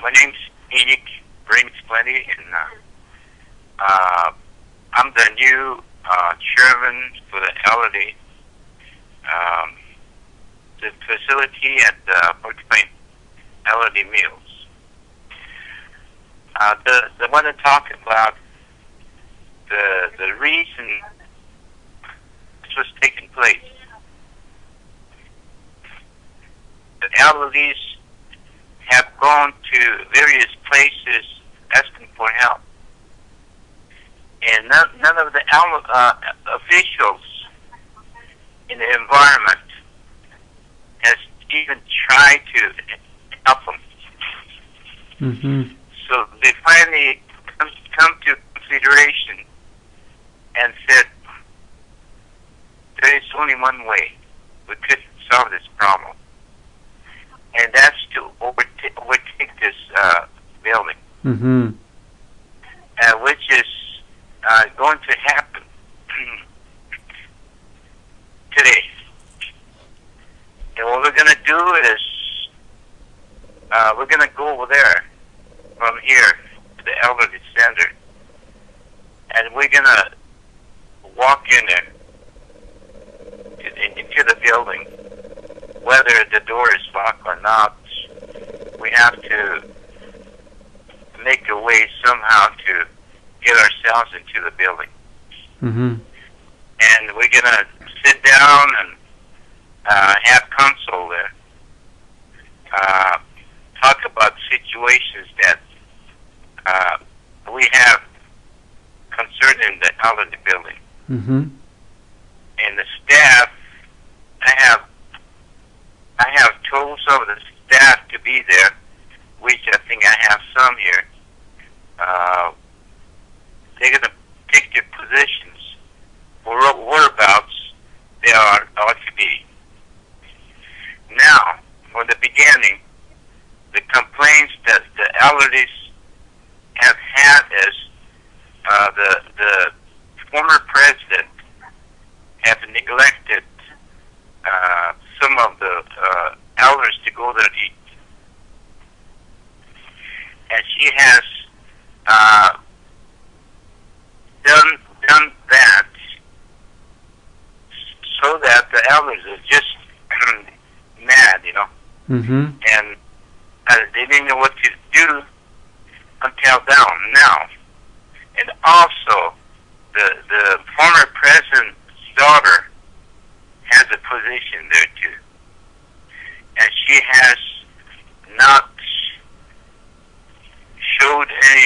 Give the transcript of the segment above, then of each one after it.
My name's Enoch Brings Plenty, and I'm the new chairman for the Elodie, the facility at Porcupine Elodie Mills. The want to talk about the reason this was taking place. The Elodies have gone to various places asking for help, and none of the officials in the environment has even tried to help them. Mm-hmm. So they finally come to consideration and said, there is only one way we could solve this problem, and that's to overtake this building, Mm-hmm. which is going to happen today. And what we're going to do is we're going to go over there from here to the Elodie Center, and we're going to walk in there into the building. Whether the door is locked or not, we have to make a way somehow to get ourselves into the building. Mm-hmm. And we're going to sit down and have counsel there, talk about situations that we have concerning the Elodie building. Mm-hmm. And the staff, I have told some of the staff to be there, which I think I have some here. They're going to take their positions for whereabouts they ought to be. Now, from the beginning, the complaints that the Elodies have had is the former president have neglected some of the elders to go there to eat. And she has done that so that the elders are just mad, Mm-hmm. and they didn't know what to do until now. And also, the former president's daughter has a position there too, and she has not showed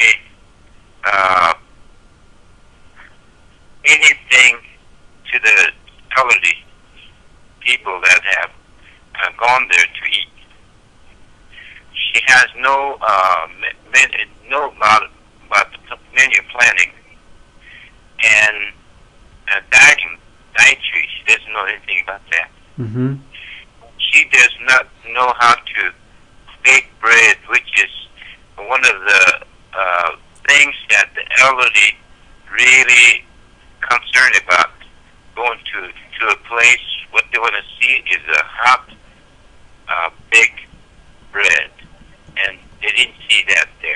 anything to the Elodie people that have gone there to eat. She has no about the menu planning and dietary. She doesn't know anything about that. Mm-hmm. She does not know how to bake bread, which is one of the things that the Elodie really concerned about. Going to a place, what they want to see is a hot, big bread, and they didn't see that there.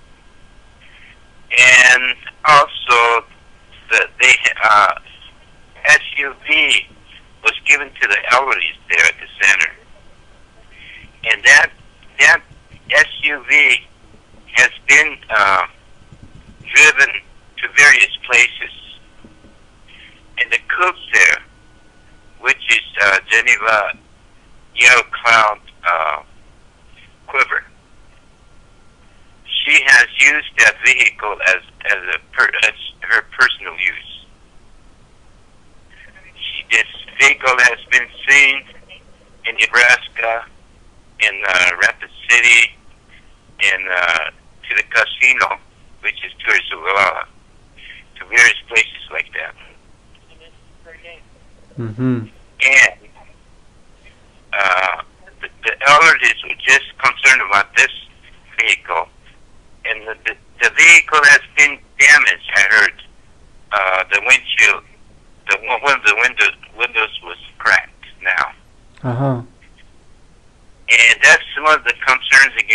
And also, the SUV was given to the Elodies there at the center, and that SUV has been driven to various places, and the cooks there, which is Geneva Yellow Cloud Quiver, she has used that vehicle as her personal use. This vehicle has been seen in Nebraska, in Rapid City, to the casino, which is Tourist of Guadalajara, to various places like that. Mm-hmm. And the Elodies were just concerned about this vehicle, and the vehicle has been damaged. I heard the windshield, one of the windows was cracked now. Uh-huh. And that's one of the concerns again.